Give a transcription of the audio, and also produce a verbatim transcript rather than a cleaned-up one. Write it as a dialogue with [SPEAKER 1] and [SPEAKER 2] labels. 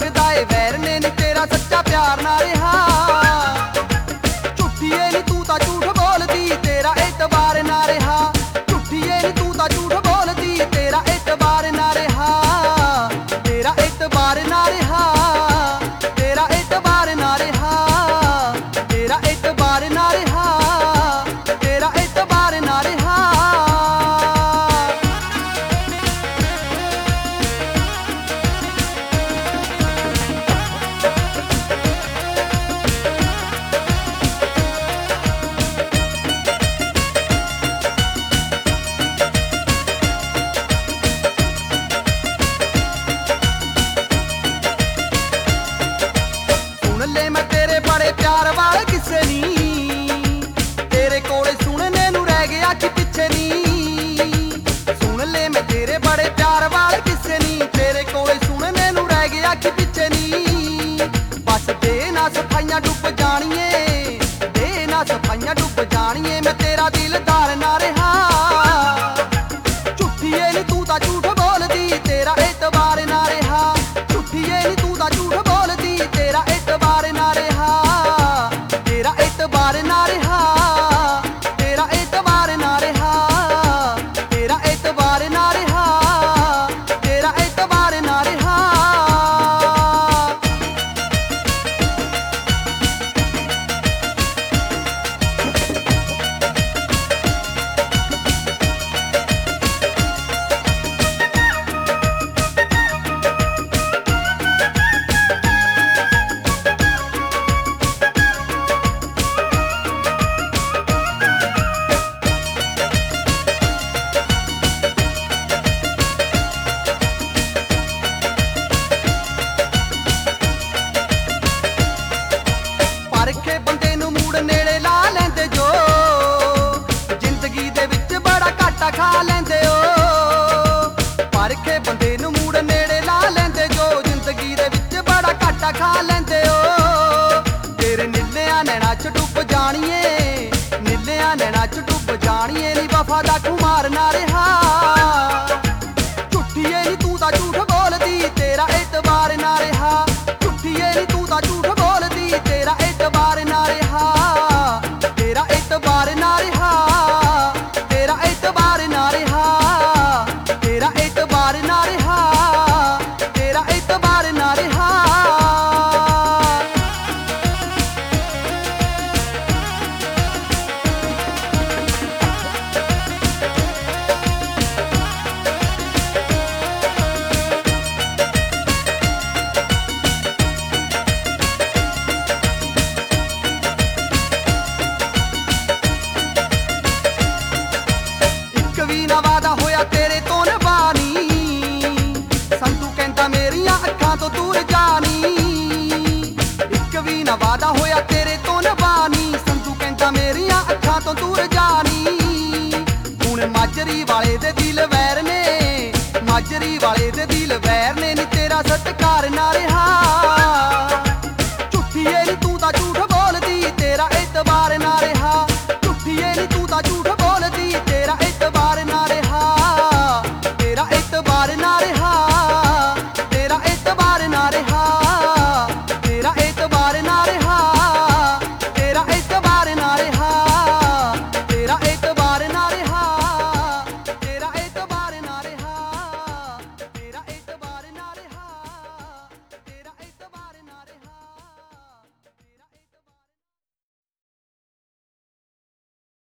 [SPEAKER 1] ਲੱਗਦਾ ਏ ਵੈਰ ਨੇ ਨੀ ਤੇਰਾ ਸੱਚਾ ਪਿਆਰ ਨਾ ਰਿਹਾ। ਝੂਠੀਏ ਨੀ ਤੂੰ ਤਾਂ ਝੂਠ ਬੋਲਦੀ ਤੇਰਾ ਇਤਬਾਰ ਨਾ ਰਿਹਾ। ਝੂਠੀਏ ਨੀ ਤੂੰ ਤਾਂ ਝੂਠ ਬੋਲਦੀ ਤੇਰਾ ਇਤਬਾਰ ਨਾ ਰਿਹਾ। ਤੇਰਾ ਇਤਬਾਰ ਨਾ ਰਿਹਾ। ਤੇਰਾ ਇਤਬਾਰ ਨਾ ਰਿਹਾ। ਤੇਰਾ ਇਤਬਾਰ ਨਾ ਰਿਹਾ। ਤੇਰਾ ਇਤਬਾਰ ਨਾ ਰਿਹਾ। ਲੈ ਮੈਂ ਤੇਰੇ ਬੜੇ ਪਿਆਰ ਵਾਲੇ ਕਿਸੇ ਨੀ ਤੇਰੇ ਕੋਲੇ ਸੁਣਨੇ ਨੂੰ ਰਹਿ ਗਿਆ ਕਿ ਪਿੱਛੇ ਨੀ। ਸੁਣ ਲੈ ਮੈਂ ਤੇਰੇ ਬੜੇ ਪਿਆਰ ਵਾਲੇ ਕਿਸੇ ਨੀ ਤੇਰੇ ਕੋਲੇ ਸੁਣਨੇ ਨੂੰ ਰਹਿ ਗਿਆ ਕਿ ਪਿੱਛੇ ਨੀ। ਬਸ ਦੇ ਨਾ ਸਫਾਈਆਂ ਡੁੱਬ ਜਾਣੀਏ ਦੇ ਨਾ ਸਫਾਈਆਂ ਡੁੱਬ ਜਾਣੀਏ ਮੈਂ ਤੇਰਾ ਦਿਲਦਾਰ ਨਾ ਰਿਹਾ। ਝੂਠੀਏ ਨੀ ਤੂੰ ਤਾਂ ਝੂਠ ਬੋਲਦੀ ਤੇਰਾ ਇਤਬਾਰ ਨਾ ਰਿਹਾ। ਝੂਠੀਏ ਨੀ ਤੂੰ ਤਾਂ ਝੂਠ ਬੋਲਦੀ ਤੇਰਾ ਇਤਬਾਰ ਨਾ ਰਿਹਾ। ਤੇਰਾ ਇਤਬਾਰ ਨਾ ਰਿਹਾ। ਤੇਰਾ ਇਤਬਾਰ ਨਾ ਰਿਹਾ। ਤੇਰਾ ਇਤਬਾਰ ਨਾ ਰਿਹਾ। ਤੇਰਾ ਇਤਬਾਰ ਨਾ ਰਿਹਾ। ਪਰਖੇ ਬੰਦੇ ਨੂੰ ਮੂੜ ਨੇੜੇ ਲਾ ਲੈਂਦੇ ਜੋ ਜ਼ਿੰਦਗੀ ਦੇ ਵਿੱਚ ਬੜਾ ਘਾਟਾ ਖਾ ਲੈਂਦੇ ਓ। ਪਰਖੇ ਬੰਦੇ ਨੂੰ ਮੂੜ ਨੇੜੇ ਲਾ ਲੈਂਦੇ ਜੋ ਜ਼ਿੰਦਗੀ ਦੇ ਵਿੱਚ ਬੜਾ ਘਾਟਾ ਖਾ ਲੈਂਦੇ ਓ। ਤੇਰੇ ਨੀਲਿਆਂ ਨੈਣਾ ਚ ਡੁੱਬ ਜਾਣੀਏ ਨੀਲਿਆਂ ਨੈਣਾ ਚ ਡੁੱਬ ਜਾਣੀਏ ਨੀ ਵਫਾ ਦਾ ਖੁਮਾਰ ਨਾ ਰਿਹਾ। ਝੂਠੀਏ ਨੀ ਤੂੰ ਤਾਂ ਝੂਠ ਬੋਲਦੀ ਤੇਰਾ ਇਤਬਾਰ ਨਾ ਰਿਹਾ। ਝੂਠੀਏ ਨੀ ਤੂੰ ਤਾਂ ਝੂਠ ਬੋਲਦੀ ਤੇਰਾ ਇਤਬਾਰ ਨਾ ਰਿਹਾ। ਤੇਰਾ ਇਤਬਾਰ ਨਾ ਰਿਹਾ। ਤੇਰਾ ਇਤਬਾਰ ਨਾ ਰਿਹਾ। ਤੇਰਾ ਇਤਬਾਰ ਨਾ ਰਿਹਾ। ਤੇਰਾ ਇਤਬਾਰ ਨਾ ਰਿਹਾ। ਇੱਕ ਵੀ ਨਾ ਵਾਦਾ ਹੋਇਆ ਤੇਰੇ ਤੋਂ ਨਿਭਾਣੀ ਸੰਤੂ ਕਹਿੰਦਾ ਮੇਰੀਆਂ ਅੱਖਾਂ ਤੋਂ ਦੂਰ ਜਾਣੀ। ਇੱਕ ਵੀ ਨਾ ਵਾਦਾ ਹੋਇਆ ਤੇਰੇ ਤੋਂ ਨਿਭਾਣੀ ਸੰਤੂ ਕਹਿੰਦਾ ਮੇਰੀਆਂ ਅੱਖਾਂ ਤੋਂ ਦੂਰ ਜਾਣੀ। ਹੁਣ ਮਾਜਰੀ ਵਾਲੇ ਦੇ ਦਿਲ ਵੈਰ ਨੇ ਮਾਜਰੀ ਵਾਲੇ ਦੇ ਦਿਲ ਵੈਰ ਨੇ ਨੀ ਤੇਰਾ ਸਤਿਕਾਰ ਨਾ ਰਿਹਾ।